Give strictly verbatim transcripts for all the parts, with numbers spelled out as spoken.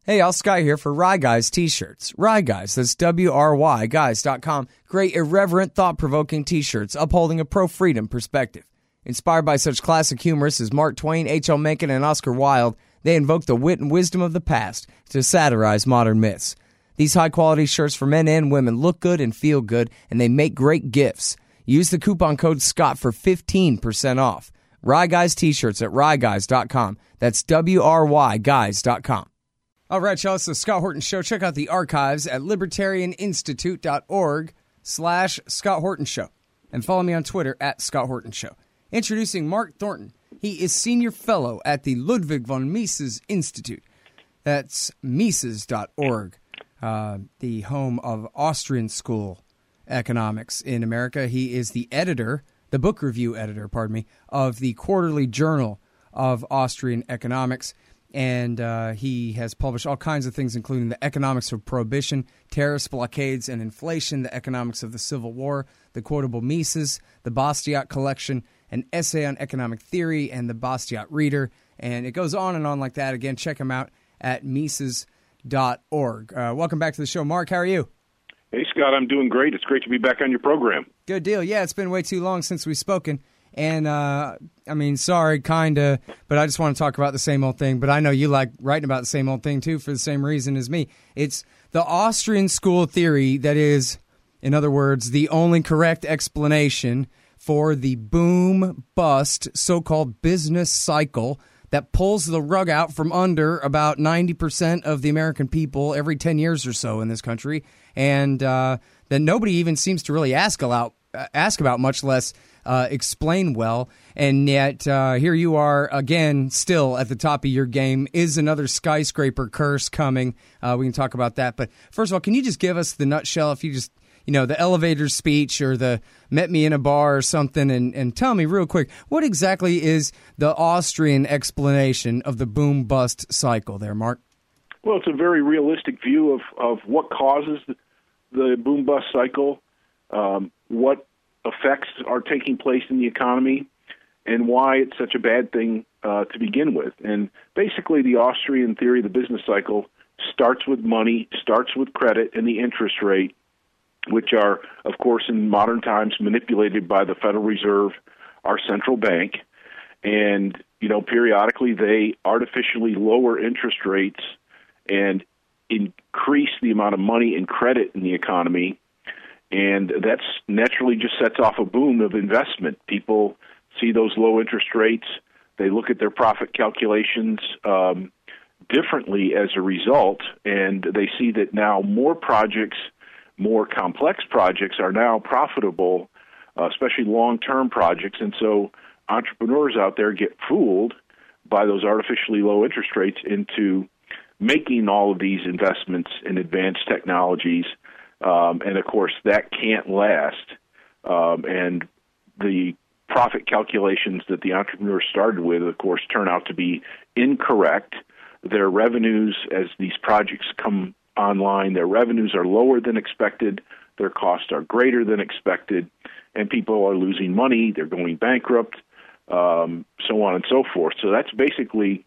Hey, Al Sky here for Rye Guys t-shirts. Rye Guys, that's W R Y guys dot com. Great, irreverent, thought-provoking t-shirts upholding a pro-freedom perspective. Inspired by such classic humorists as Mark Twain, H L Mencken, and Oscar Wilde, they invoke the wit and wisdom of the past to satirize modern myths. These high-quality shirts for men and women look good and feel good, and they make great gifts. Use the coupon code SCOTT for fifteen percent off. Rye Guys t-shirts at rye guys dot com. That's W R Y guys dot com. All right, y'all, it's the Scott Horton Show. Check out the archives at libertarianinstitute.org slash Scott Horton Show. And follow me on Twitter at Scott Horton Show. Introducing Mark Thornton. He is senior fellow at the Ludwig von Mises Institute. That's Mises dot org, uh, the home of Austrian School Economics in America. He is the editor, the book review editor, pardon me, of the Quarterly Journal of Austrian Economics. And uh, he has published all kinds of things, including The Economics of Prohibition, Tariffs, Blockades, and Inflation, The Economics of the Civil War, The Quotable Mises, The Bastiat Collection, An Essay on Economic Theory, and The Bastiat Reader. And it goes on and on like that. Again, check him out at Mises dot org. Uh, welcome back to the show, Mark. How are you? Hey, Scott, I'm doing great. It's great to be back on your program. Good deal. Yeah, it's been way too long since we've spoken. And, uh, I mean, sorry, kind of, but I just want to talk about the same old thing. But I know you like writing about the same old thing, too, for the same reason as me. It's the Austrian school theory that is, in other words, the only correct explanation for the boom-bust so-called business cycle that pulls the rug out from under about ninety percent of the American people every ten years or so in this country, and uh, that nobody even seems to really ask about, ask about much less Uh, explain well, and yet uh, here you are again, still at the top of your game. Is another skyscraper curse coming? Uh, we can talk about that, but first of all, can you just give us the nutshell? If you just, you know, the elevator speech or the met me in a bar or something, and, and tell me real quick, what exactly is the Austrian explanation of the boom bust cycle there, Mark? Well, it's a very realistic view of, of what causes the, the boom bust cycle, um, what effects are taking place in the economy, and why it's such a bad thing uh, to begin with. And basically, the Austrian theory of the business cycle starts with money, starts with credit and the interest rate, which are, of course, in modern times manipulated by the Federal Reserve, our central bank. And, you know, periodically they artificially lower interest rates and increase the amount of money and credit in the economy. And that's naturally just sets off a boom of investment. People see those low interest rates. They look at their profit calculations um, differently as a result, and they see that now more projects, more complex projects are now profitable, uh, especially long-term projects. And so entrepreneurs out there get fooled by those artificially low interest rates into making all of these investments in advanced technologies. Um, and, of course, that can't last. Um, and the profit calculations that the entrepreneurs started with, of course, turn out to be incorrect. Their revenues, as these projects come online, their revenues are lower than expected. Their costs are greater than expected. And people are losing money. They're going bankrupt, um, so on and so forth. So that's basically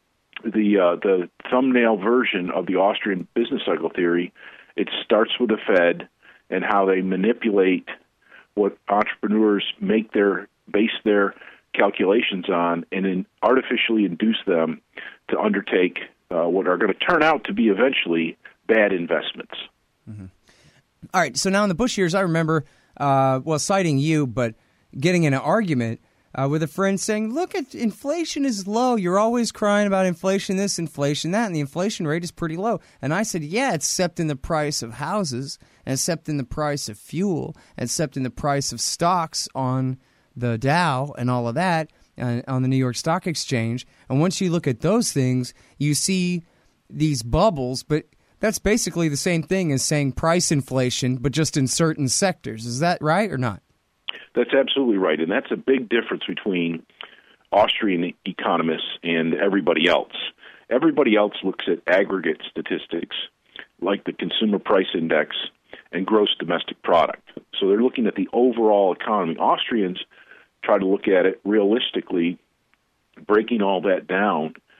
the uh, the thumbnail version of the Austrian business cycle theory. It starts with the Fed and how they manipulate what entrepreneurs make their base their calculations on, and then artificially induce them to undertake uh, what are going to turn out to be eventually bad investments. Mm-hmm. All right. So now in the Bush years, I remember, uh, well, citing you, but getting in an argument Uh, with a friend saying, look, at inflation is low. You're always crying about inflation this, inflation that, and the inflation rate is pretty low. And I said, yeah, except in the price of houses, and except in the price of fuel, and except in the price of stocks on the Dow and all of that, uh, on the New York Stock Exchange. And once you look at those things, you see these bubbles, but that's basically the same thing as saying price inflation, but just in certain sectors. Is that right or not? That's absolutely right, and that's a big difference between Austrian economists and everybody else. Everybody else looks at aggregate statistics like the Consumer Price Index and gross domestic product. So they're looking at the overall economy. Austrians try to look at it realistically, breaking all that down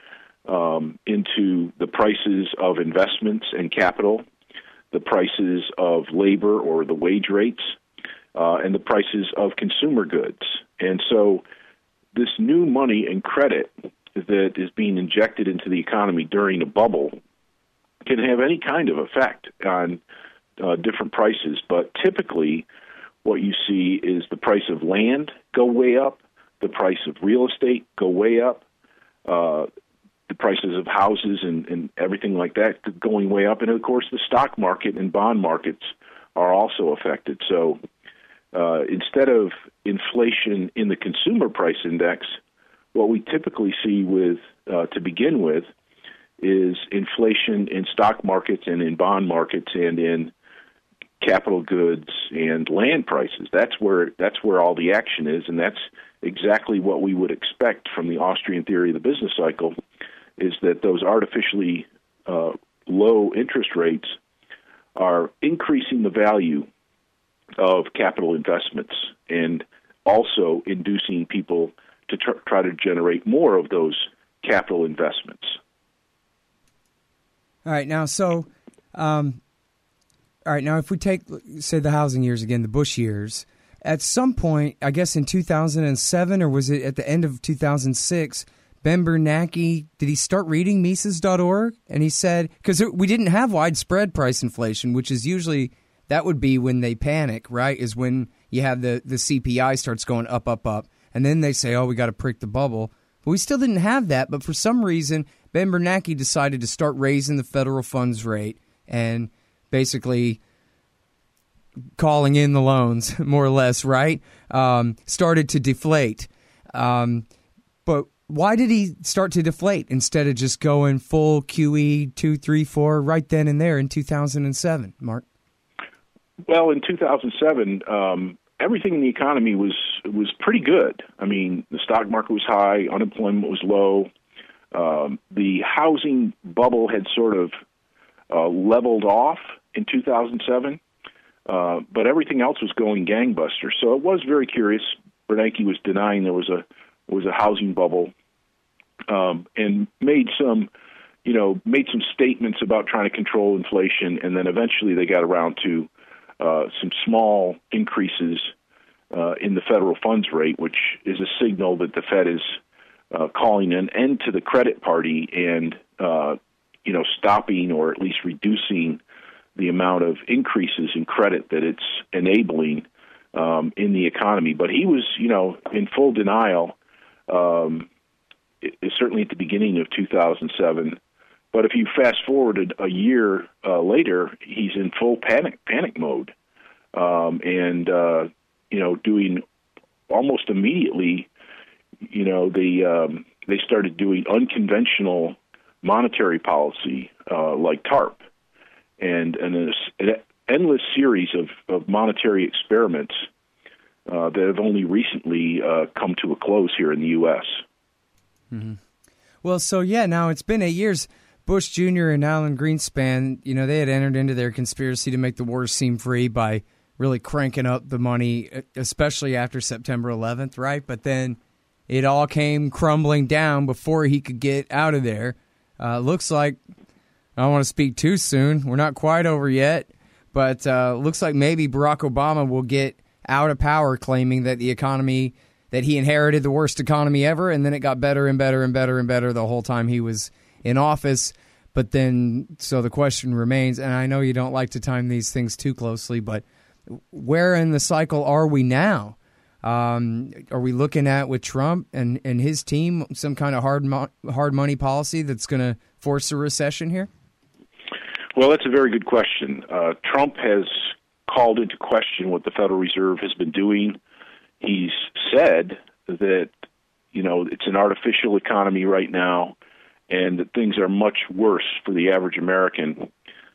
um, into the prices of investments and capital, the prices of labor or the wage rates, uh, and the prices of consumer goods. And so this new money and credit that is being injected into the economy during a bubble can have any kind of effect on uh, different prices. But typically what you see is the price of land go way up, the price of real estate go way up, uh, the prices of houses and, and everything like that going way up. And, of course, the stock market and bond markets are also affected. So uh, instead of inflation in the consumer price index, what we typically see with uh, to begin with is inflation in stock markets and in bond markets and in capital goods and land prices. That's where that's where all the action is, and that's exactly what we would expect from the Austrian theory of the business cycle, is that those artificially uh, low interest rates are increasing the value of capital investments and also inducing people to tr- try to generate more of those capital investments. All right, now, so, um, all right, now if we take, say, the housing years again, the Bush years, at some point, I guess in two thousand seven, or was it at the end of two thousand six, Ben Bernanke, did he start reading Mises dot org? And he said, because we didn't have widespread price inflation, which is usually, that would be when they panic, right, is when you have the, the C P I starts going up, up, up, and then they say, oh, we got to prick the bubble. But we still didn't have that, but for some reason, Ben Bernanke decided to start raising the federal funds rate and basically calling in the loans, more or less, right? Um, started to deflate. Um, but why did he start to deflate instead of just going full Q E two, three, four right then and there in two thousand seven, Mark? Well, in two thousand seven, um, everything in the economy was was pretty good. I mean, the stock market was high, unemployment was low. Um, the housing bubble had sort of uh, leveled off in two thousand seven, uh, but everything else was going gangbusters. So it was very curious. Bernanke was denying there was a was a housing bubble, um, and made some, you know, made some statements about trying to control inflation, and then eventually they got around to uh, some small increases uh, in the federal funds rate, which is a signal that the Fed is Uh, calling an end to the credit party and, uh, you know, stopping or at least reducing the amount of increases in credit that it's enabling um, in the economy. But he was, you know, in full denial, um, it, it, certainly at the beginning of two thousand seven. But if you fast forwarded a year uh, later, he's in full panic panic mode, um, and uh, you know, doing almost immediately. You know, they um, they started doing unconventional monetary policy uh, like TARP, and, and an endless series of, of monetary experiments uh, that have only recently uh, come to a close here in the U S. Mm-hmm. Well, so yeah, now it's been eight years. Bush Junior and Alan Greenspan, you know, they had entered into their conspiracy to make the war seem free by really cranking up the money, especially after September eleventh, right? But then it all came crumbling down before he could get out of there. Uh, looks like, I don't want to speak too soon, we're not quite over yet, but uh, looks like maybe Barack Obama will get out of power claiming that the economy, that he inherited the worst economy ever, and then it got better and better and better and better the whole time he was in office. But then, so the question remains, and I know you don't like to time these things too closely, but where in the cycle are we now? Um, are we looking at, with Trump and, and his team, some kind of hard mo- hard money policy that's going to force a recession here? Well, that's a very good question. Uh, Trump has called into question what the Federal Reserve has been doing. He's said that, you know, it's an artificial economy right now and that things are much worse for the average American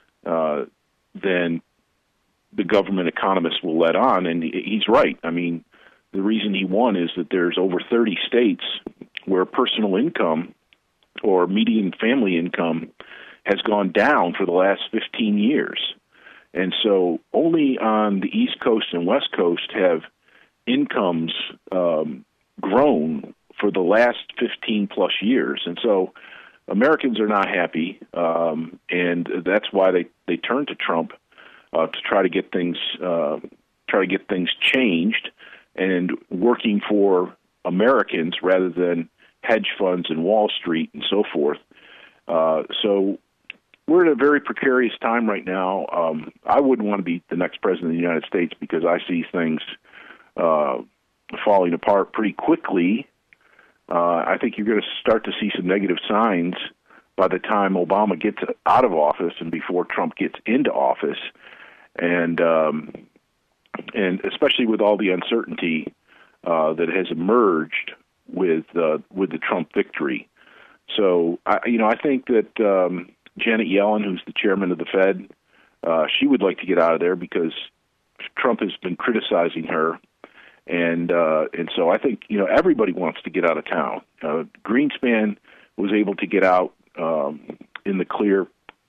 uh, than the government economists will let on. And he's right. I mean, the reason he won is that there's over thirty states where personal income or median family income has gone down for the last fifteen years. And so only on the East Coast and West Coast have incomes um, grown for the last fifteen plus years. And so Americans are not happy, um, and that's why they, they turn to Trump uh, to try to get things uh, try to get things changed and working for Americans rather than hedge funds and Wall Street and so forth. Uh, so we're in a very precarious time right now. Um, I wouldn't want to be the next president of the United States because I see things uh, falling apart pretty quickly. Uh, I think you're going to start to see some negative signs by the time Obama gets out of office and before Trump gets into office, and um, and especially with all the uncertainty uh, that has emerged with uh, with the Trump victory. So, I, you know, I think that um, Janet Yellen, who's the chairman of the Fed, uh, she would like to get out of there because Trump has been criticizing her. And uh, and so I think, you know, everybody wants to get out of town. Uh, Greenspan was able to get out um, in the clear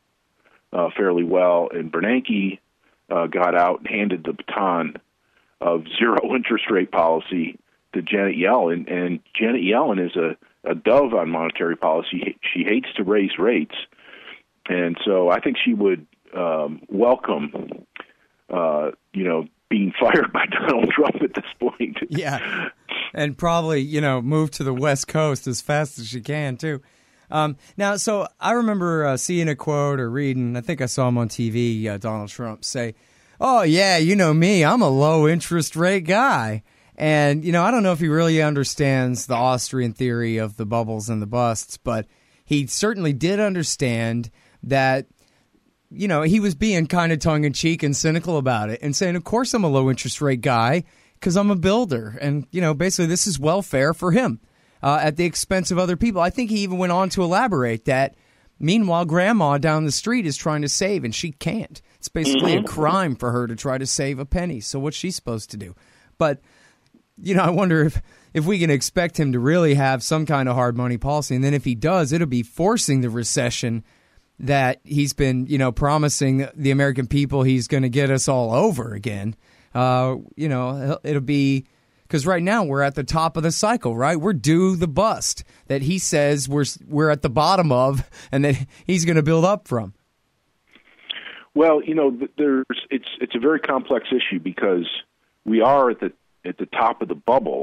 uh, fairly well, and Bernanke uh, got out and handed the baton of zero interest rate policy to Janet Yellen. And Janet Yellen is a, a dove on monetary policy. She hates to raise rates. And so I think she would um, welcome, uh, you know, being fired by Donald Trump at this point. Yeah, and probably, you know, move to the West Coast as fast as she can, too. Um, now, so I remember uh, seeing a quote or reading, I think I saw him on T V, uh, Donald Trump say, oh, yeah, you know me, I'm a low-interest rate guy. And, you know, I don't know if he really understands the Austrian theory of the bubbles and the busts, but he certainly did understand that, you know, he was being kind of tongue-in-cheek and cynical about it and saying, of course I'm a low-interest rate guy because I'm a builder. And, you know, basically this is welfare for him uh, at the expense of other people. I think he even went on to elaborate that, meanwhile, grandma down the street is trying to save, and she can't. It's basically a crime for her to try to save a penny. So what's she supposed to do? But, you know, I wonder if, if we can expect him to really have some kind of hard money policy. And then if he does, it'll be forcing the recession that he's been, you know, promising the American people he's going to get us all over again. Uh, you know, it'll be because right now we're at the top of the cycle, right? We're due the bust that he says we're we're at the bottom of, and that he's going to build up from. Well, you know, there's it's it's a very complex issue because we are at the at the top of the bubble,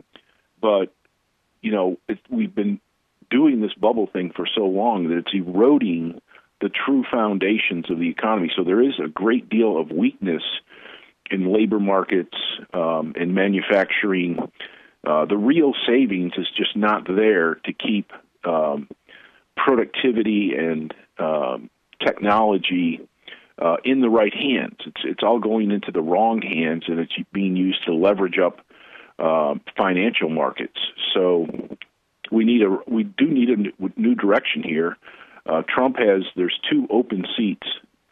but you know, it, we've been doing this bubble thing for so long that it's eroding the true foundations of the economy. So there is a great deal of weakness in labor markets, um, in manufacturing. Uh, the real savings is just not there to keep um, productivity and um, technology uh, in the right hands. It's it's all going into the wrong hands, and it's being used to leverage up uh, financial markets. So We need a we do need a new direction here. Uh, Trump has there's two open seats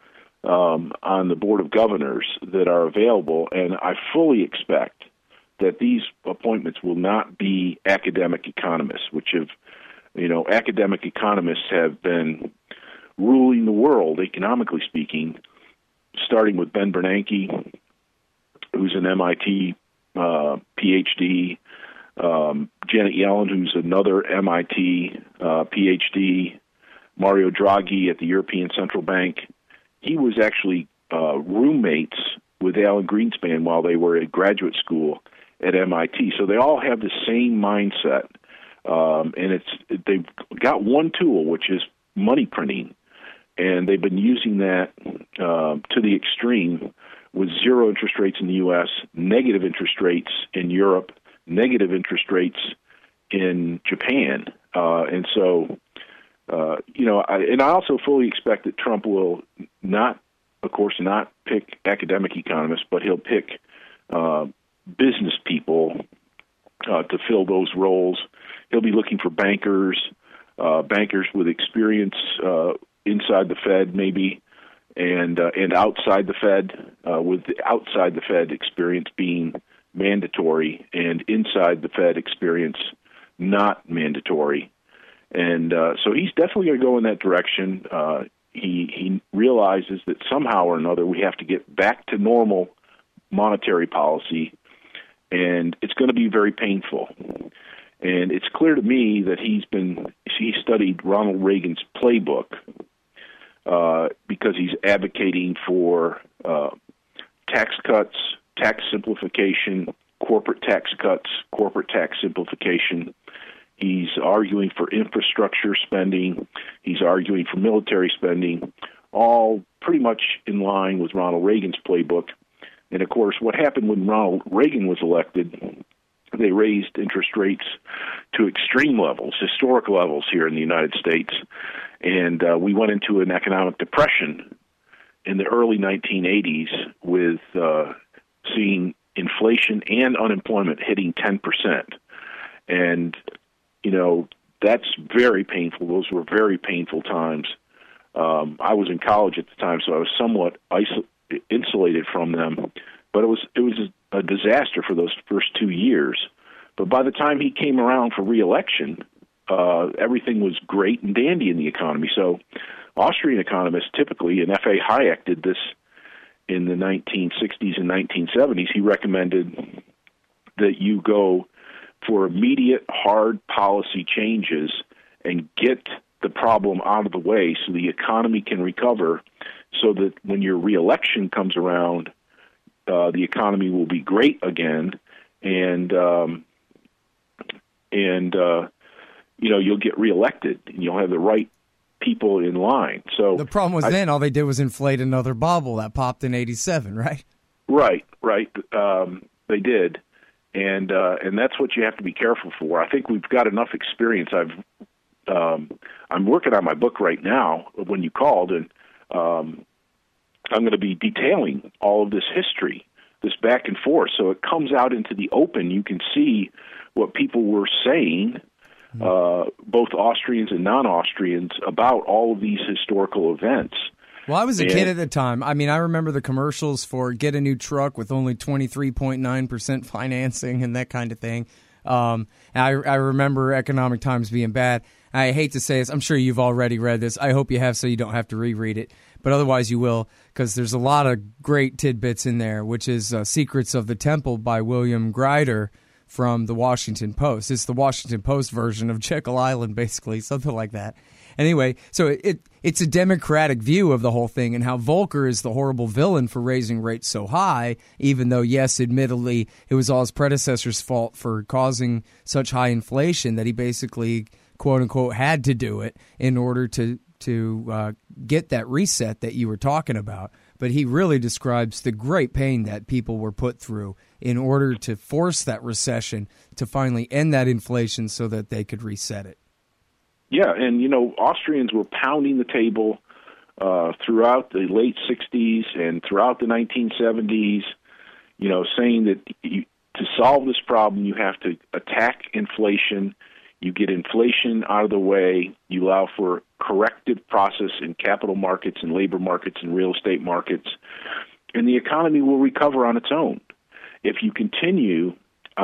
um, on the Board of Governors that are available, and I fully expect that these appointments will not be academic economists, which have, you know, academic economists have been ruling the world economically speaking, starting with Ben Bernanke, who's an M I T uh, P H D. Um, Janet Yellen, who's another M I T uh, P H D, Mario Draghi at the European Central Bank. He was actually uh, roommates with Alan Greenspan while they were at graduate school at M I T. So they all have the same mindset, um, and it's they've got one tool, which is money printing, and they've been using that uh, to the extreme with zero interest rates in the U S, negative interest rates in Europe, negative interest rates in Japan. Uh, and so, uh, you know, I, and I also fully expect that Trump will not, of course, not pick academic economists, but he'll pick uh, business people uh, to fill those roles. He'll be looking for bankers, uh, bankers with experience uh, inside the Fed maybe, and uh, and outside the Fed, uh, with the outside the Fed experience being mandatory and inside the Fed experience not mandatory. And uh, so he's definitely going to go in that direction. Uh, he he realizes that somehow or another we have to get back to normal monetary policy, and it's going to be very painful. And it's clear to me that he's been he studied Ronald Reagan's playbook uh, because he's advocating for uh, tax cuts, tax simplification, corporate tax cuts, corporate tax simplification. He's arguing for infrastructure spending. He's arguing for military spending, all pretty much in line with Ronald Reagan's playbook. And, of course, what happened when Ronald Reagan was elected, they raised interest rates to extreme levels, historic levels here in the United States. And uh, we went into an economic depression in the early nineteen eighties with uh, seeing inflation and unemployment hitting ten percent. And, you know, that's very painful. Those were very painful times. Um, I was in college at the time, so I was somewhat isolated. insulated from them, but it was it was a disaster for those first two years. But by the time he came around for re-election, uh, everything was great and dandy in the economy. So Austrian economists typically, and F A Hayek did this in the nineteen sixties and nineteen seventies, he recommended that you go for immediate hard policy changes and get the problem out of the way so the economy can recover, so that when your reelection comes around, uh, the economy will be great again, and um, and uh, you know you'll get reelected, and you'll have the right people in line. So the problem was I, then all they did was inflate another bubble that popped in eighty-seven, right? Right, right. Um, they did, and uh, and that's what you have to be careful for. I think we've got enough experience. I've um, I'm working on my book right now. When you called, and um, I'm going to be detailing all of this history, this back and forth, so it comes out into the open. You can see what people were saying, uh, both Austrians and non-Austrians, about all of these historical events. Well, I was a and, kid at the time. I mean, I remember the commercials for get a new truck with only twenty-three point nine percent financing and that kind of thing. Um, and I, I remember economic times being bad. I hate to say this. I'm sure you've already read this. I hope you have so you don't have to reread it. But otherwise you will, because there's a lot of great tidbits in there, which is uh, Secrets of the Temple by William Greider from the Washington Post. It's the Washington Post version of Jekyll Island, basically, something like that. Anyway, so it, it it's a democratic view of the whole thing and how Volcker is the horrible villain for raising rates so high, even though, yes, admittedly, it was all his predecessor's fault for causing such high inflation that he basically, quote-unquote, had to do it in order to to uh, get that reset that you were talking about. But he really describes the great pain that people were put through in order to force that recession to finally end that inflation so that they could reset it. Yeah, and, you know, Austrians were pounding the table uh, throughout the late sixties and throughout the nineteen seventies, you know, saying that you, to solve this problem, you have to attack inflation. You get inflation out of the way. You allow for corrective process in capital markets and labor markets and real estate markets, and the economy will recover on its own. If you continue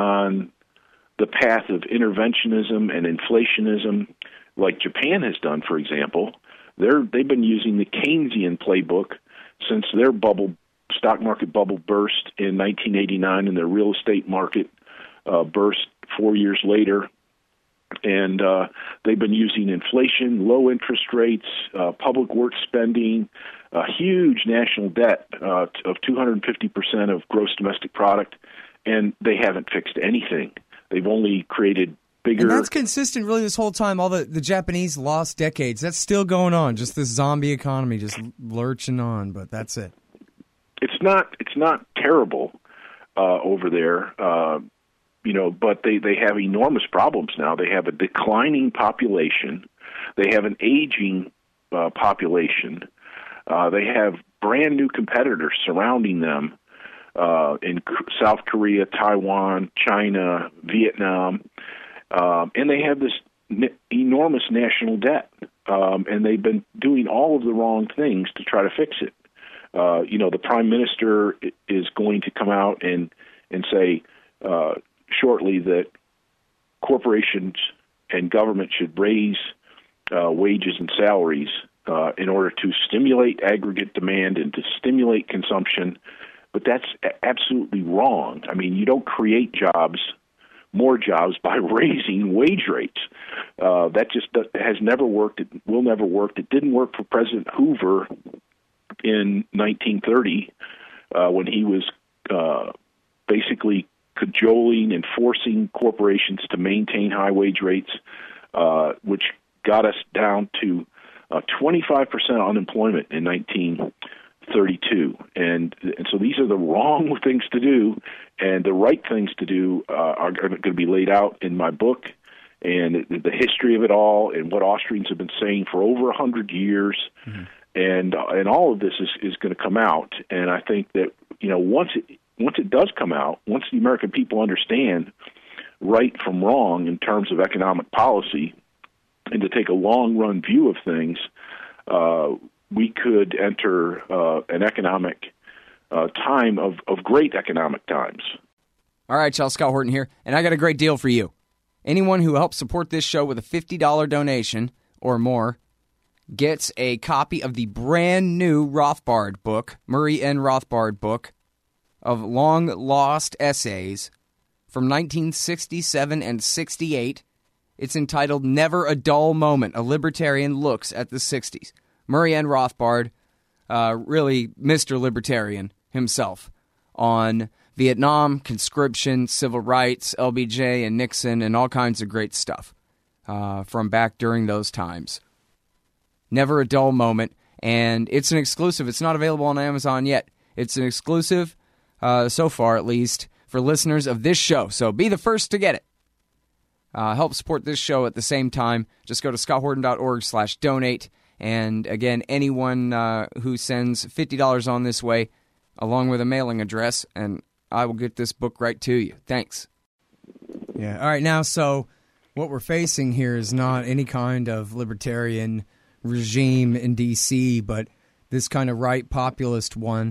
on the path of interventionism and inflationism, like Japan has done, for example, they're, they've been using the Keynesian playbook since their bubble, stock market bubble burst in nineteen eighty-nine, and their real estate market uh, burst four years later. And uh, they've been using inflation, low interest rates, uh, public works spending, a huge national debt uh, of two hundred fifty percent of gross domestic product, and they haven't fixed anything. They've only created bigger... And that's consistent really this whole time. All the, the Japanese lost decades. That's still going on, just this zombie economy just lurching on, but that's it. It's not, it's not terrible uh, over there. Uh You know, but they, they have enormous problems now. They have a declining population. They have an aging uh, population. Uh, they have brand new competitors surrounding them uh, in South Korea, Taiwan, China, Vietnam, um, and they have this n- enormous national debt. Um, and they've been doing all of the wrong things to try to fix it. Uh, you know, the prime minister is going to come out and and say. Uh, shortly that corporations and government should raise uh, wages and salaries uh, in order to stimulate aggregate demand and to stimulate consumption. But that's a- absolutely wrong. I mean, you don't create jobs more jobs by raising wage rates. Uh, that just has never worked. It will never work. It didn't work for President Hoover in nineteen thirty uh, when he was uh, basically cajoling and forcing corporations to maintain high wage rates, uh, which got us down to uh, twenty-five percent unemployment in nineteen thirty-two. And, and so these are the wrong things to do, and the right things to do uh, are going to be laid out in my book, and the history of it all, and what Austrians have been saying for over one hundred years. Mm-hmm. And and all of this is, is going to come out. And I think that, you know, once it, once it does come out, once the American people understand right from wrong in terms of economic policy, and to take a long-run view of things, uh, we could enter uh, an economic uh, time of, of great economic times. All right, y'all, Scott Horton here, and I got a great deal for you. Anyone who helps support this show with a fifty dollars donation or more gets a copy of the brand new Rothbard book, Murray N. Rothbard book, of long-lost essays from nineteen sixty-seven and sixty-eight. It's entitled Never a Dull Moment, A Libertarian Looks at the sixties. Murray N. Rothbard, uh, really Mister Libertarian himself, on Vietnam, conscription, civil rights, L B J and Nixon, and all kinds of great stuff uh, from back during those times. Never a dull moment, and it's an exclusive. It's not available on Amazon yet. It's an exclusive, uh, so far at least, for listeners of this show. So be the first to get it. Uh, help support this show at the same time. Just go to scotthorton.org slash donate. And again, anyone uh, who sends fifty dollars on this way, along with a mailing address, and I will get this book right to you. Thanks. Yeah. All right. Now, so what we're facing here is not any kind of libertarian regime in D C, but this kind of right populist one.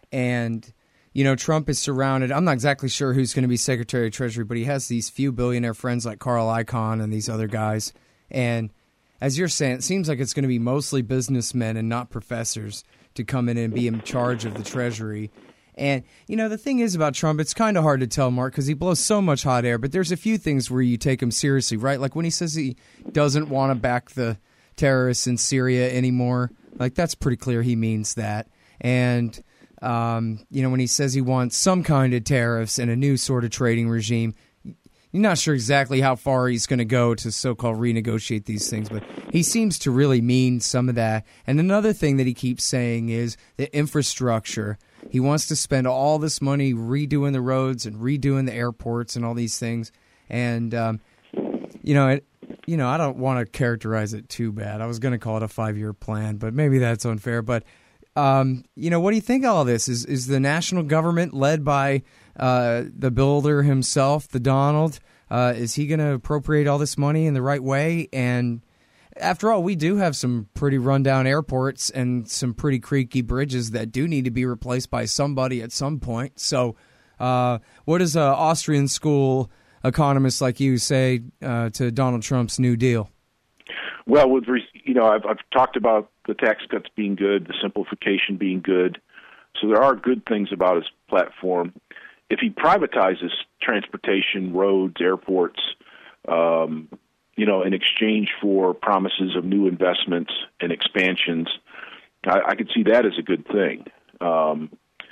And, you know, Trump is surrounded. I'm not exactly sure who's going to be Secretary of Treasury, but he has these few billionaire friends like Carl Icahn and these other guys. And as you're saying, it seems like it's going to be mostly businessmen and not professors to come in and be in charge of the Treasury. And, you know, the thing is about Trump, it's kind of hard to tell, Mark, because he blows so much hot air. But there's a few things where you take him seriously, right? Like when he says he doesn't want to back the terrorists in Syria anymore. Like, that's pretty clear he means that. And, um, you know, when he says he wants some kind of tariffs and a new sort of trading regime, you're not sure exactly how far he's going to go to so-called renegotiate these things, but he seems to really mean some of that. And another thing that he keeps saying is the infrastructure. He wants to spend all this money redoing the roads and redoing the airports and all these things. And, um, you know, it, you know, I don't want to characterize it too bad. I was going to call it a five-year plan, but maybe that's unfair. But, um, you know, what do you think of all this? Is is the national government led by uh, the builder himself, the Donald? Uh, is he going to appropriate all this money in the right way? And after all, we do have some pretty rundown airports and some pretty creaky bridges that do need to be replaced by somebody at some point. So uh, what does an Austrian school economist like you say uh, to Donald Trump's New Deal? Well, with you know, I've, I've talked about the tax cuts being good, the simplification being good. So there are good things about his platform. If he privatizes transportation, roads, airports, um, you know, in exchange for promises of new investments and expansions, I, I could see that as a good thing. Um,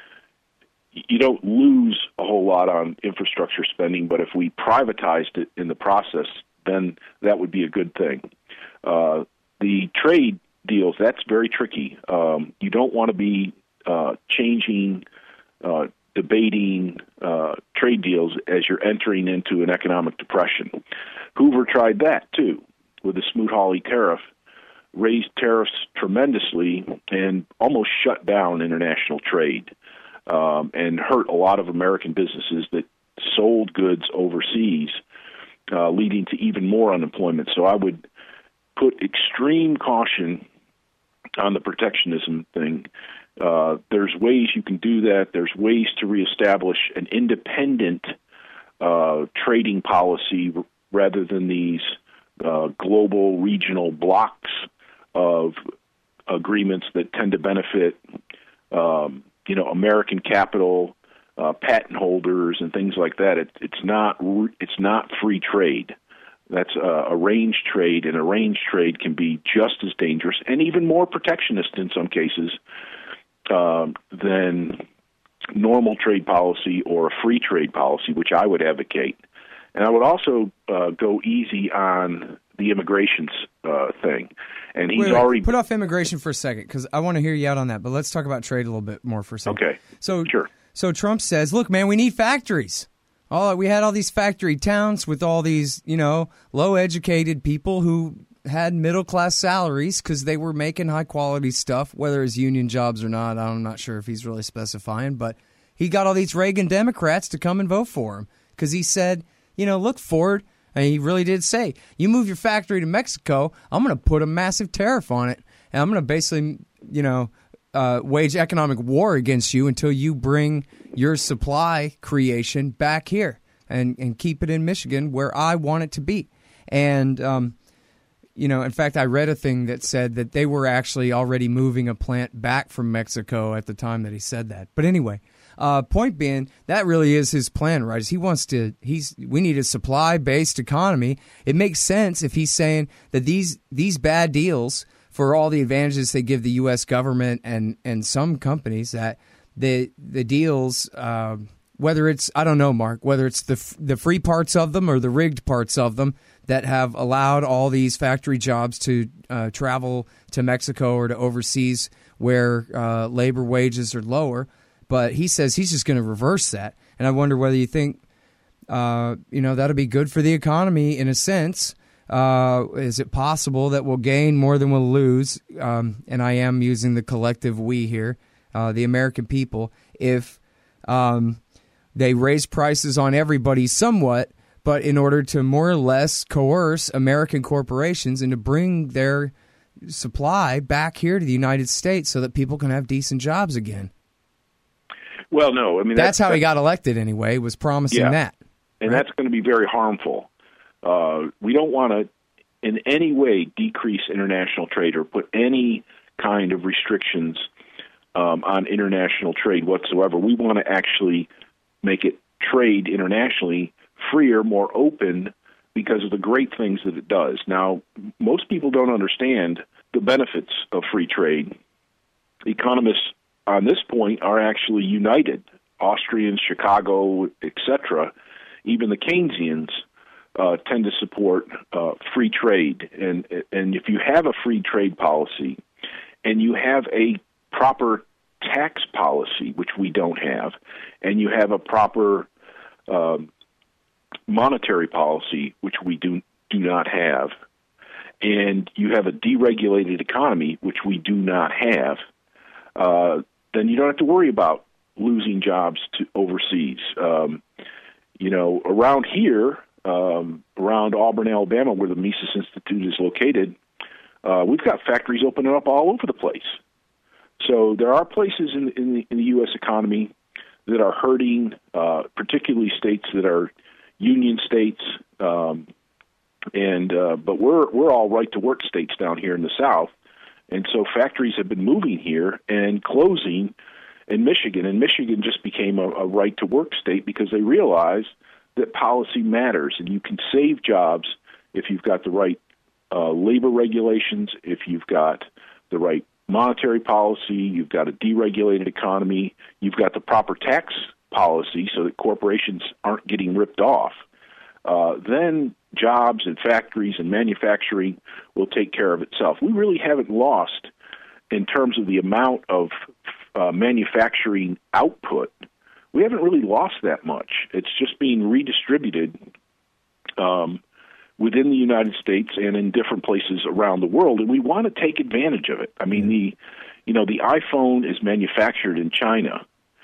you don't lose a whole lot on infrastructure spending, but if we privatized it in the process, then that would be a good thing. Uh, the trade deals, that's very tricky. Um, you don't want to be uh, changing, uh, debating uh, trade deals as you're entering into an economic depression. Hoover tried that, too, with the Smoot-Hawley tariff, raised tariffs tremendously and almost shut down international trade um, and hurt a lot of American businesses that sold goods overseas, uh, leading to even more unemployment. So I would put extreme caution on the protectionism thing. Uh, there's ways you can do that. There's ways to reestablish an independent uh, trading policy r- rather than these uh, global regional blocks of agreements that tend to benefit, um, you know, American capital, uh, patent holders and things like that. It, it's not it's not free trade. That's uh, arranged trade, and arranged trade can be just as dangerous and even more protectionist in some cases um, than normal trade policy or a free trade policy, which I would advocate. And I would also uh, go easy on the immigration uh, thing. And he's wait, wait, already put off immigration for a second because I want to hear you out on that. But let's talk about trade a little bit more for a second. Okay. So sure. So Trump says, "Look, man, we need factories. All we had all these factory towns with all these, you know, low-educated people who had middle-class salaries because they were making high-quality stuff, whether it's union jobs or not. I'm not sure if he's really specifying, but he got all these Reagan Democrats to come and vote for him because he said, you know, look, Ford." And he really did say, you move your factory to Mexico, I'm going to put a massive tariff on it, and I'm going to basically, you know, uh, wage economic war against you until you bring your supply creation back here and, and keep it in Michigan where I want it to be. And, um, you know, in fact, I read a thing that said that they were actually already moving a plant back from Mexico at the time that he said that. But anyway, Uh, point being, that really is his plan, right? Is he wants to, he's, we need a supply-based economy. It makes sense if he's saying that these these bad deals, for all the advantages they give the U S government and, and some companies, that the the deals, uh, whether it's, I don't know, Mark, whether it's the the free parts of them or the rigged parts of them that have allowed all these factory jobs to uh, travel to Mexico or to overseas where uh, labor wages are lower. But he says he's just going to reverse that. And I wonder whether you think, uh, you know, that'll be good for the economy in a sense. Uh, is it possible that we'll gain more than we'll lose? Um, and I am using the collective we here, uh, the American people, if um, they raise prices on everybody somewhat, but in order to more or less coerce American corporations into bring their supply back here to the United States so that people can have decent jobs again. Well, no, I mean that's, that's how that's, he got elected anyway. Was promising yeah, that, and right? That's going to be very harmful. Uh, we don't want to, in any way, decrease international trade or put any kind of restrictions um, on international trade whatsoever. We want to actually make it trade internationally freer, more open, because of the great things that it does. Now, most people don't understand the benefits of free trade. Economists on this point are actually united. Austrians, Chicago, et cetera, even the Keynesians uh, tend to support uh, free trade. And and if you have a free trade policy and you have a proper tax policy, which we don't have, and you have a proper uh, monetary policy, which we do do not have, and you have a deregulated economy, which we do not have, uh, then you don't have to worry about losing jobs to overseas. Um, you know, around here, um, around Auburn, Alabama, where the Mises Institute is located, uh, we've got factories opening up all over the place. So there are places in, in, the, in the U S economy that are hurting, uh, particularly states that are union states. Um, and uh, but we're we're all right to work states down here in the South. And so factories have been moving here and closing in Michigan. And Michigan just became a, a right-to-work state because they realize that policy matters. And you can save jobs if you've got the right uh, labor regulations, if you've got the right monetary policy, you've got a deregulated economy, you've got the proper tax policy so that corporations aren't getting ripped off. Uh, then jobs and factories and manufacturing will take care of itself. We really haven't lost in terms of the amount of uh, manufacturing output. We haven't really lost that much. It's just being redistributed um, within the United States and in different places around the world, and we want to take advantage of it. I mean, the you know the iPhone is manufactured in China,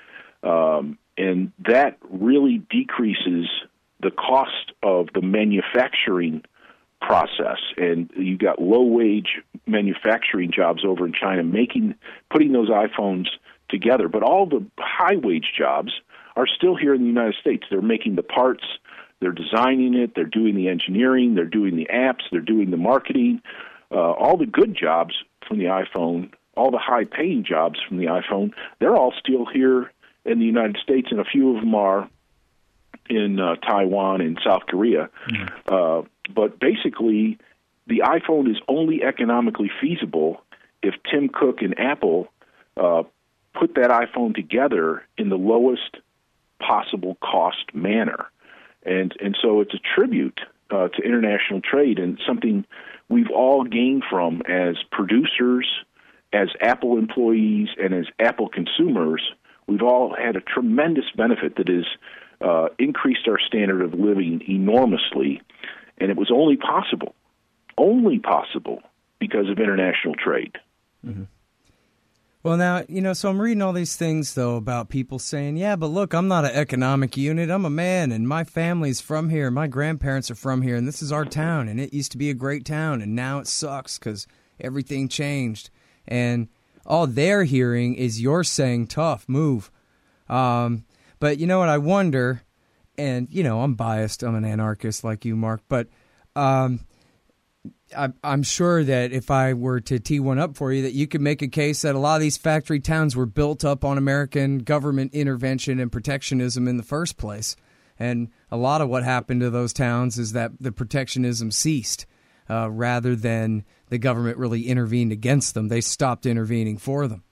um, and that really decreases the cost of the manufacturing process, and you got low-wage manufacturing jobs over in China making, putting those iPhones together. But all the high-wage jobs are still here in the United States. They're making the parts, they're designing it, they're doing the engineering, they're doing the apps, they're doing the marketing. Uh, all the good jobs from the iPhone, all the high-paying jobs from the iPhone, they're all still here in the United States, and a few of them are in uh, Taiwan and South Korea. Mm. Uh, but basically, the iPhone is only economically feasible if Tim Cook and Apple uh, put that iPhone together in the lowest possible cost manner. And and so it's a tribute uh, to international trade and something we've all gained from as producers, as Apple employees, and as Apple consumers. We've all had a tremendous benefit that has uh, increased our standard of living enormously, and it was only possible, only possible because of international trade. Mm-hmm. Well, now, you know, so I'm reading all these things, though, about people saying, yeah, but look, I'm not an economic unit. I'm a man, and my family's from here. My grandparents are from here, and this is our town, and it used to be a great town, and now it sucks because everything changed. And all they're hearing is you're saying, tough, move. Um, but you know what, I wonder, and, you know, I'm biased. I'm an anarchist like you, Mark, but um, I, I'm sure that if I were to tee one up for you, that you could make a case that a lot of these factory towns were built up on American government intervention and protectionism in the first place. And a lot of what happened to those towns is that the protectionism ceased uh, rather than the government really intervened against them. They stopped intervening for them.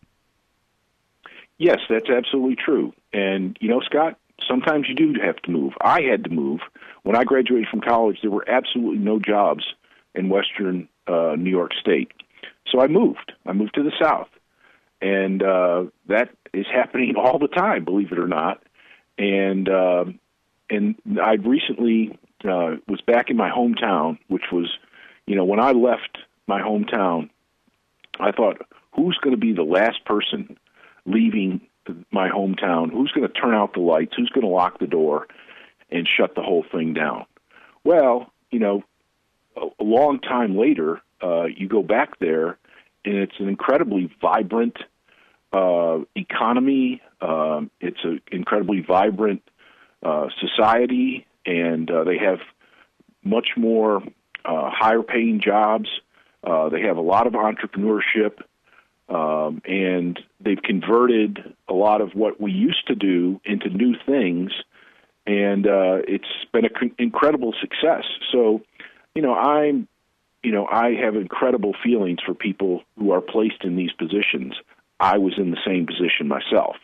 Yes, that's absolutely true. And, you know, Scott, sometimes you do have to move. I had to move. When I graduated from college, there were absolutely no jobs in western uh, New York State. So I moved. I moved to the South. And uh, that is happening all the time, believe it or not. And uh, and I recently uh, was back in my hometown, which was, you know, when I left my hometown, I thought, who's going to be the last person leaving my hometown? Who's going to turn out the lights? Who's going to lock the door and shut the whole thing down? Well, you know, a long time later, uh, you go back there, and it's an incredibly vibrant uh, economy. Um, it's an incredibly vibrant uh, society, and uh, they have much more uh, higher-paying jobs. Uh, they have a lot of entrepreneurship, um, and they've converted a lot of what we used to do into new things, and uh, it's been an incredible success. So, you know, I'm, you know, I have incredible feelings for people who are placed in these positions. I was in the same position myself.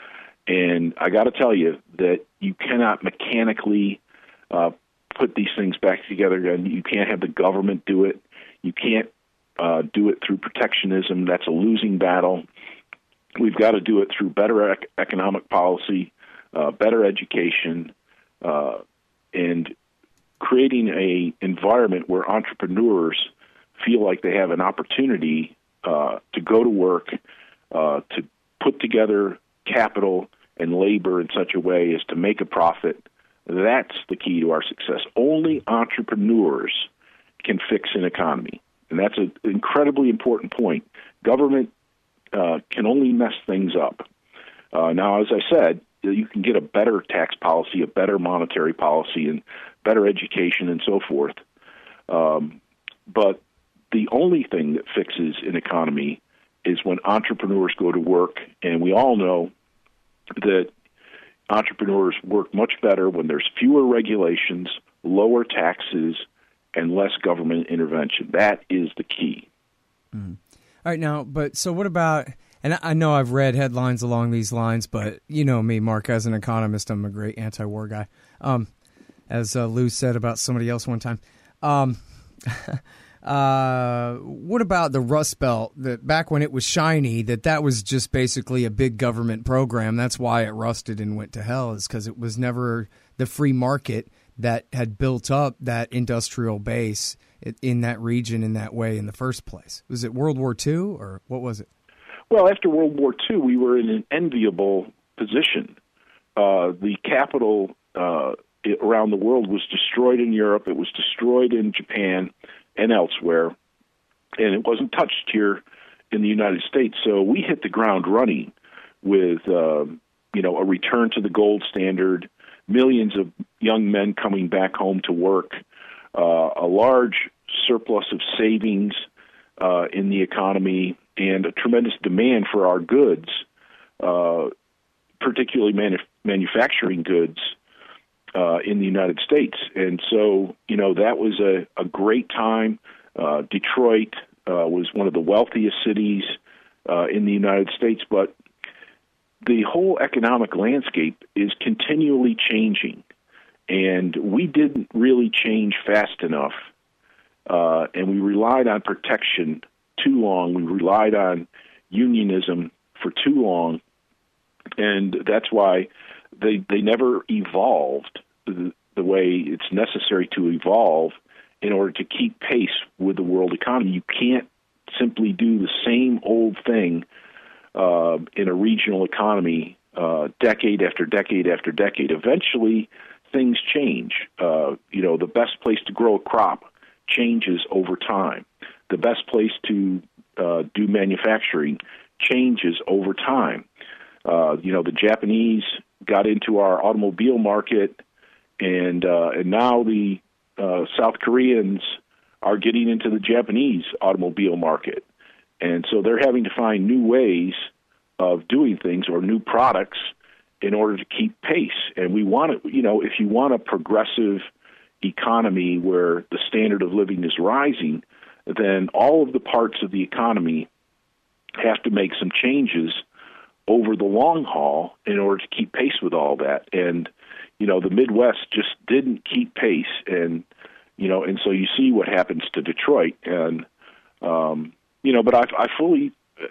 And I got to tell you that you cannot mechanically uh, put these things back together again. You can't have the government do it. You can't uh, do it through protectionism. That's a losing battle. We've got to do it through better ec- economic policy, uh, better education, uh, and creating a environment where entrepreneurs feel like they have an opportunity uh, to go to work, uh, to put together capital and labor in such a way as to make a profit. That's the key to our success. Only entrepreneurs can fix an economy, and that's an incredibly important point. Government uh, can only mess things up. Uh, now, as I said, you can get a better tax policy, a better monetary policy, and better education and so forth. Um, but the only thing that fixes an economy is when entrepreneurs go to work, and we all know that entrepreneurs work much better when there's fewer regulations, lower taxes, and less government intervention. That is the key. Mm-hmm. All right, now, but so what about, and I know I've read headlines along these lines, but you know me, Mark, as an economist, I'm a great anti-war guy. Um, as uh, Lou said about somebody else one time. Um, uh, what about the Rust Belt? That back when it was shiny, that that was just basically a big government program. That's why it rusted and went to hell, is because it was never the free market that had built up that industrial base in that region in that way in the first place. Was it World War Two, or what was it? Well, after World War Two, we were in an enviable position. Uh, the capital uh, around the world was destroyed in Europe. It was destroyed in Japan and elsewhere, and it wasn't touched here in the United States. So we hit the ground running with, uh, you know, a return to the gold standard, millions of young men coming back home to work, uh, a large surplus of savings uh, in the economy, and a tremendous demand for our goods. Uh, particularly manu- manufacturing goods uh, in the United States. And so, you know, that was a, a great time. Uh, Detroit uh, was one of the wealthiest cities uh, in the United States, but the whole economic landscape is continually changing, and we didn't really change fast enough, uh, and we relied on protection too long. We relied on unionism for too long, and that's why they they never evolved the, the way it's necessary to evolve in order to keep pace with the world economy. You can't simply do the same old thing uh, in a regional economy uh, decade after decade after decade. Eventually, things change. Uh, you know, the best place to grow a crop changes over time. The best place to uh, do manufacturing changes over time. Uh, you know, the Japanese got into our automobile market, and uh, and now the uh, South Koreans are getting into the Japanese automobile market. And so they're having to find new ways of doing things or new products in order to keep pace. And we want to, you know, if you want a progressive economy where the standard of living is rising, then all of the parts of the economy have to make some changes over the long haul in order to keep pace with all that. And, you know, the Midwest just didn't keep pace. And, you know, and so you see what happens to Detroit. And, um, you know, but I, I fully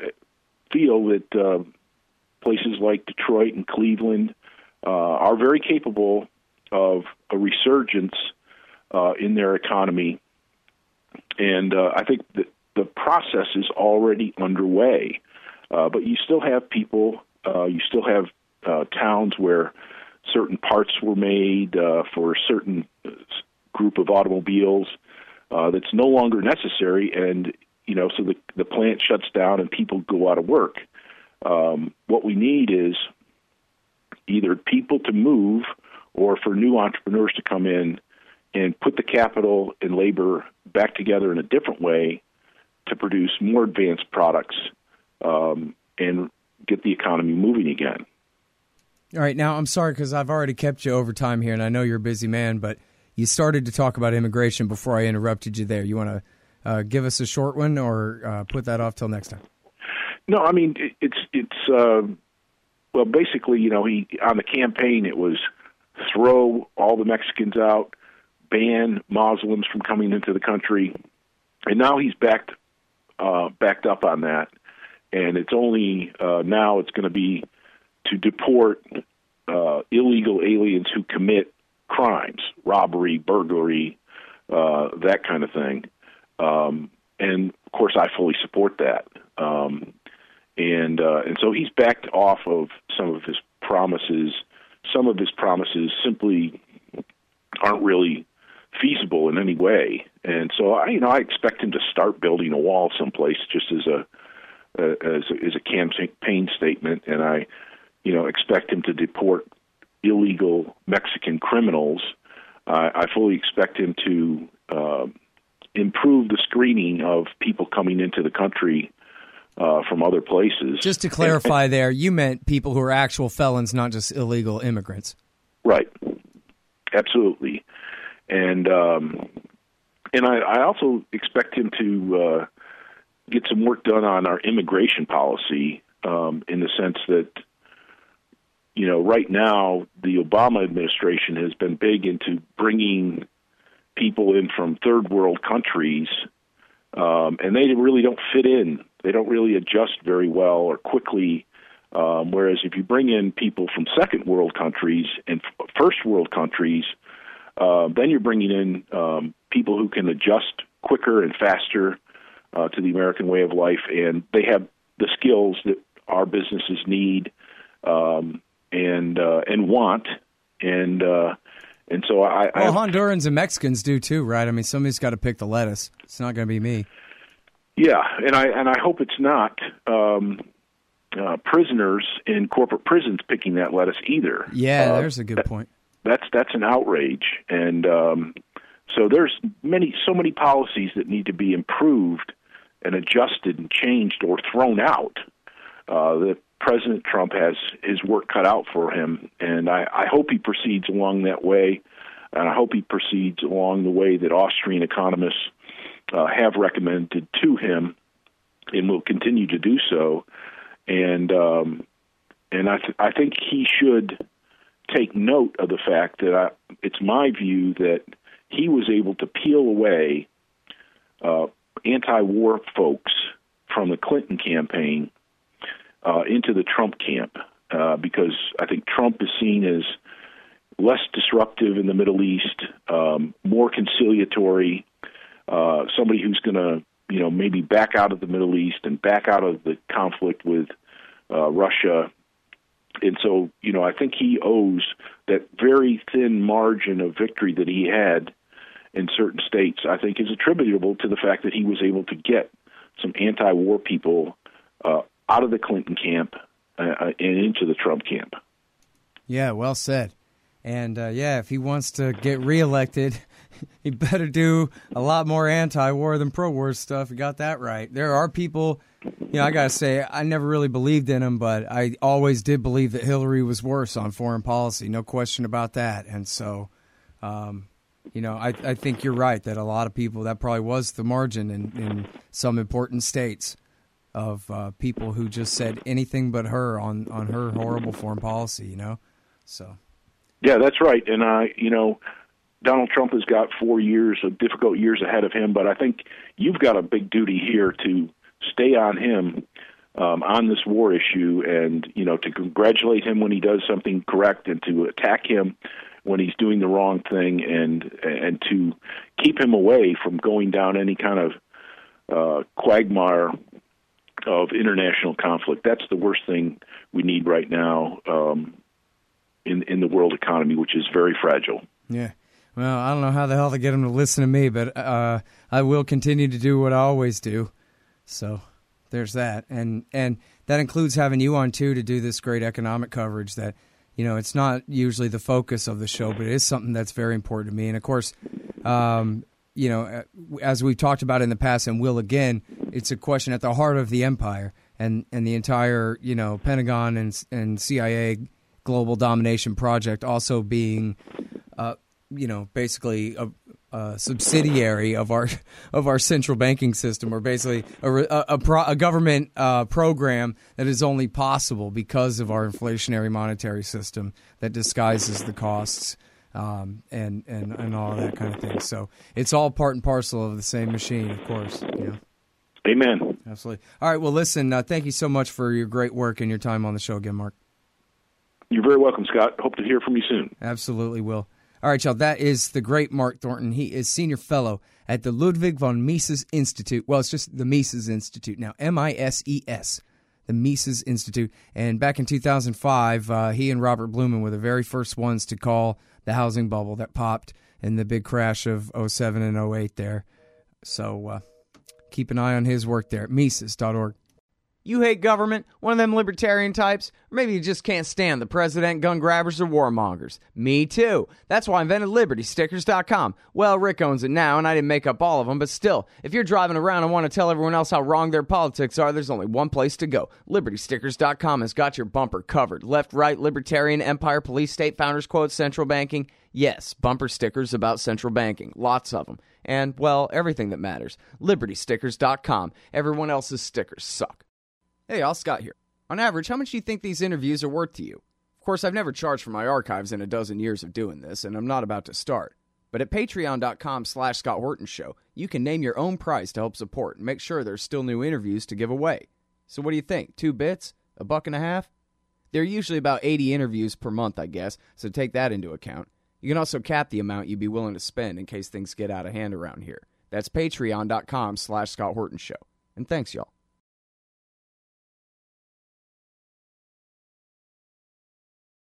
feel that uh, places like Detroit and Cleveland uh, are very capable of a resurgence uh, in their economy. And uh, I think that the process is already underway. Uh, but you still have people, uh, you still have uh, towns where certain parts were made uh, for a certain group of automobiles uh, that's no longer necessary, and you know, so the the plant shuts down and people go out of work. Um, what we need is either people to move or for new entrepreneurs to come in and put the capital and labor back together in a different way to produce more advanced products um, and get the economy moving again. All right, now I'm sorry because I've already kept you over time here, and I know you're a busy man, but you started to talk about immigration before I interrupted you there. You want to uh, give us a short one or uh, put that off till next time? No, I mean, it, it's, it's uh, well, basically, you know, he on the campaign, it was throw all the Mexicans out, ban Muslims from coming into the country, and now he's backed, uh, backed up on that, and it's only uh, now it's going to be to deport uh, illegal aliens who commit crimes, robbery, burglary, uh, that kind of thing. Um, and, of course, I fully support that. Um, and uh, and so he's backed off of some of his promises. Some of his promises simply aren't really feasible in any way. And so, I, you know, I expect him to start building a wall someplace just as a, uh, as a, as a campaign statement. And I, you know, expect him to deport illegal Mexican criminals. Uh, I fully expect him to uh, improve the screening of people coming into the country uh, from other places. Just to clarify and, there, you meant people who are actual felons, not just illegal immigrants. Right. Absolutely. And um, and I, I also expect him to uh, get some work done on our immigration policy um, in the sense that, you know, right now, the Obama administration has been big into bringing people in from third world countries, um, and they really don't fit in. They don't really adjust very well or quickly, um, whereas if you bring in people from second world countries and f- first world countries, uh, then you're bringing in um, people who can adjust quicker and faster uh, to the American way of life, and they have the skills that our businesses need um, and uh, and want, and uh, and so I. Well, I, Hondurans and Mexicans do too, right? I mean, somebody's got to pick the lettuce. It's not going to be me. Yeah, and I and I hope it's not um, uh, prisoners in corporate prisons picking that lettuce either. Yeah, uh, there's a good that, point. That's that's an outrage, and um, so there's many so many policies that need to be improved and adjusted and changed or thrown out. Uh, the President Trump has his work cut out for him, and I, I hope he proceeds along that way, and I hope he proceeds along the way that Austrian economists uh, have recommended to him, and will continue to do so. And um, and I, th- I think he should take note of the fact that I, it's my view that he was able to peel away uh, anti-war folks from the Clinton campaign uh, into the Trump camp, uh, because I think Trump is seen as less disruptive in the Middle East, um, more conciliatory, uh, somebody who's going to, you know, maybe back out of the Middle East and back out of the conflict with uh, Russia. And so, you know, I think he owes that very thin margin of victory that he had in certain states, I think is attributable to the fact that he was able to get some anti-war people uh, out of the Clinton camp uh, and into the Trump camp. Yeah, well said. And, uh, yeah, if he wants to get reelected, he better do a lot more anti-war than pro-war stuff. You got that right. There are people, you know, I got to say, I never really believed in him, but I always did believe that Hillary was worse on foreign policy. No question about that. And so, um, you know, I, I think you're right that a lot of people, that probably was the margin in, in some important states of uh, people who just said anything but her on, on her horrible foreign policy, you know? So. Yeah, that's right. And, uh, you know, Donald Trump has got four years of difficult years ahead of him, but I think you've got a big duty here to stay on him um, on this war issue and, you know, to congratulate him when he does something correct and to attack him when he's doing the wrong thing, and and to keep him away from going down any kind of uh, quagmire of international conflict. That's the worst thing we need right now um, in in the world economy, which is very fragile. Yeah. Well, I don't know how the hell to get him to listen to me, but uh, I will continue to do what I always do. So there's that. And and that includes having you on, too, to do this great economic coverage that, you know, it's not usually the focus of the show, but it is something that's very important to me. And, of course, um, you know, as we've talked about in the past and will again, it's a question at the heart of the empire and, and the entire, you know, Pentagon and, and C I A global domination project also being, uh, you know, basically a, a subsidiary of our of our central banking system, or basically a, a, a, pro, a government uh, program that is only possible because of our inflationary monetary system that disguises the costs um, and, and, and all that kind of thing. So it's all part and parcel of the same machine, of course. You know? Amen. Absolutely. All right, well, listen, uh, thank you so much for your great work and your time on the show again, Mark. You're very welcome, Scott. Hope to hear from you soon. Absolutely will. All right, y'all, that is the great Mark Thornton. He is senior fellow at the Ludwig von Mises Institute. Well, it's just the Mises Institute now, M I S E S, the Mises Institute. And back in two thousand five, uh, he and Robert Blumen were the very first ones to call the housing bubble that popped in the big crash of oh seven and oh eight there. So uh, keep an eye on his work there at Mises dot org. You hate government? One of them libertarian types? Or maybe you just can't stand the president, gun grabbers, or warmongers. Me too. That's why I invented Liberty Stickers dot com. Well, Rick owns it now, and I didn't make up all of them, but still, if you're driving around and want to tell everyone else how wrong their politics are, there's only one place to go. Liberty Stickers dot com has got your bumper covered. Left, right, libertarian, empire, police, state, founders quotes, central banking. Yes, bumper stickers about central banking. Lots of them. And, well, everything that matters. Liberty Stickers dot com. Everyone else's stickers suck. Hey, all, Scott here. On average, how much do you think these interviews are worth to you? Of course, I've never charged for my archives in a dozen years of doing this, and I'm not about to start. But at patreon dot com slash Scott Horton Show, you can name your own price to help support and make sure there's still new interviews to give away. So what do you think? Two bits? A buck and a half? There are usually about eighty interviews per month, I guess, so take that into account. You can also cap the amount you'd be willing to spend in case things get out of hand around here. That's patreon dot com slash Scott Horton Show. And thanks, y'all.